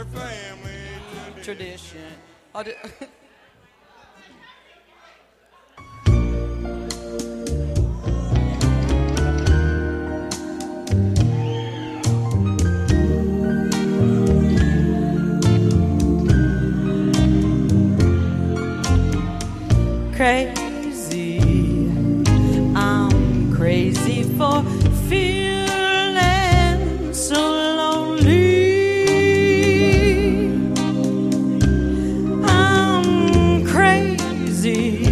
their family tradition. Oh, crazy, I'm crazy for feeling so lonely. I'm crazy,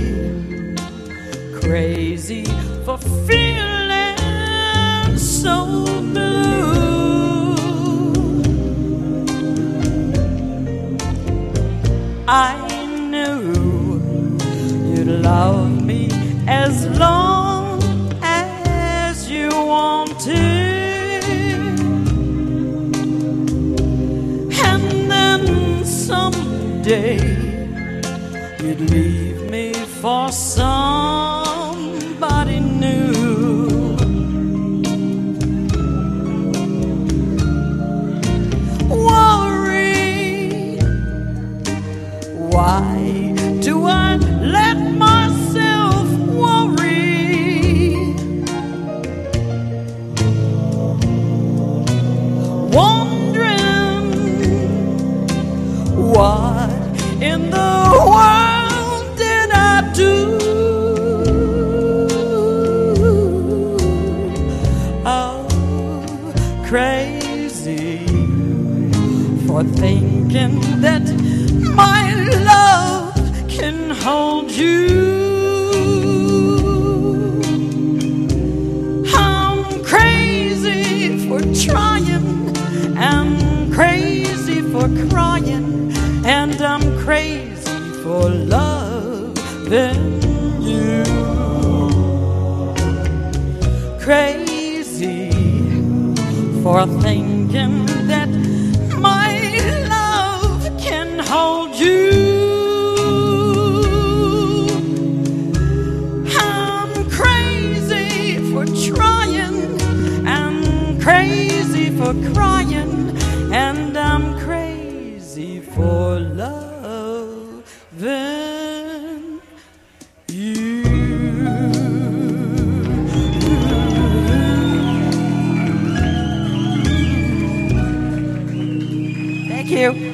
crazy for feeling so blue. I knew you'd love me as long as you wanted, and then someday you'd leave me for somebody new. Worry, why do I let myself worry? Wondering what in the world did I do? Oh, crazy for thinking that my love can hold you. I'm crazy for trying, I'm crazy for crying, and I'm crazy for loving you. Crazy for thinking that my love can hold you. I'm crazy for trying, I'm crazy for crying, and I'm crazy for loving you. Thank you.